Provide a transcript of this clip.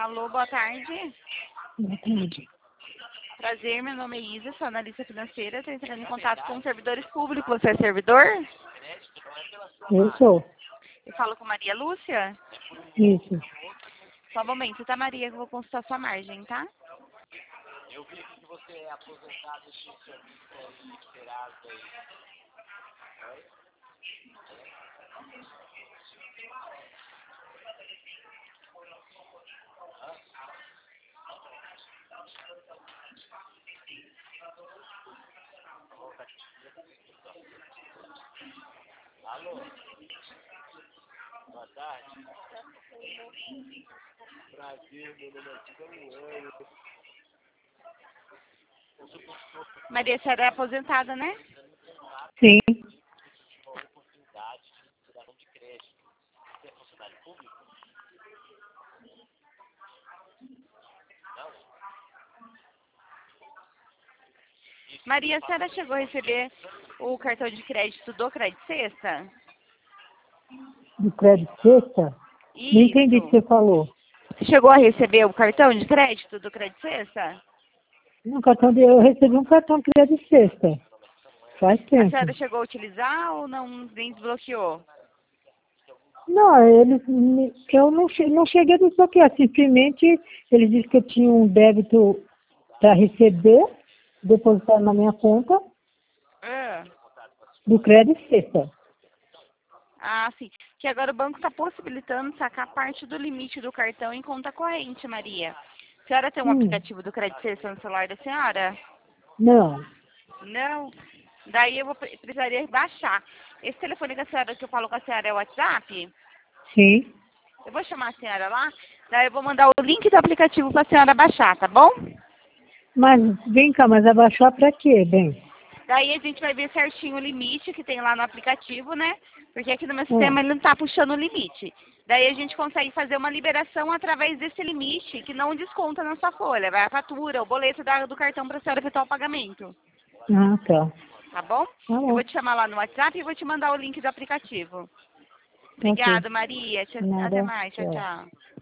Alô, boa tarde. Boa tarde. Prazer, meu nome é Isa, sou analista financeira. Estou entrando em contato com servidores públicos. Você é servidor? Eu sou. Eu falo com Maria Lúcia? Isso. Só um momento, tá, Maria? Que eu vou consultar sua margem, tá? Alô? Boa tarde. Prazer, meu nome é Samuel. Maria, a senhora é aposentada, né? Sim. Uma oportunidade de cidadão de crédito. Você é funcionário público? Não? Maria, a senhora chegou a receber o cartão de crédito do Crédito Sexta? Do crédito sexta? Não entendi o que você falou. Você chegou a receber o cartão de crédito do Crédito Sexta? Eu recebi um cartão de crédito sexta. Faz A tempo. senhora chegou a utilizar ou não nem desbloqueou? Não, eu não cheguei a desbloquear. Simplesmente eles disseram que eu tinha um débito para receber, depositado na minha conta, do crédito sexta. Ah, sim. Que agora o banco está possibilitando sacar parte do limite do cartão em conta corrente, Maria. A senhora tem um aplicativo do Crédito Sexta no celular da senhora? Não. Não? Daí eu precisaria baixar. Esse telefone que eu falo com a senhora é o WhatsApp? Sim. Eu vou chamar a senhora lá, daí eu vou mandar o link do aplicativo para a senhora baixar, tá bom? Mas vem cá, mas abaixar para quê, bem? Daí a gente vai ver certinho o limite que tem lá no aplicativo, né? Porque aqui no meu sistema ele não está puxando o limite. Daí a gente consegue fazer uma liberação através desse limite, que não desconta na sua folha. Vai a fatura, o boleto do cartão para a senhora efetuar o pagamento. Ah, tá. Tá bom? Tá Eu bom. vou te chamar lá no WhatsApp e vou te mandar o link do aplicativo. Ok. Obrigada, Maria. Até Nada. mais. Tchau, Tchau. tchau.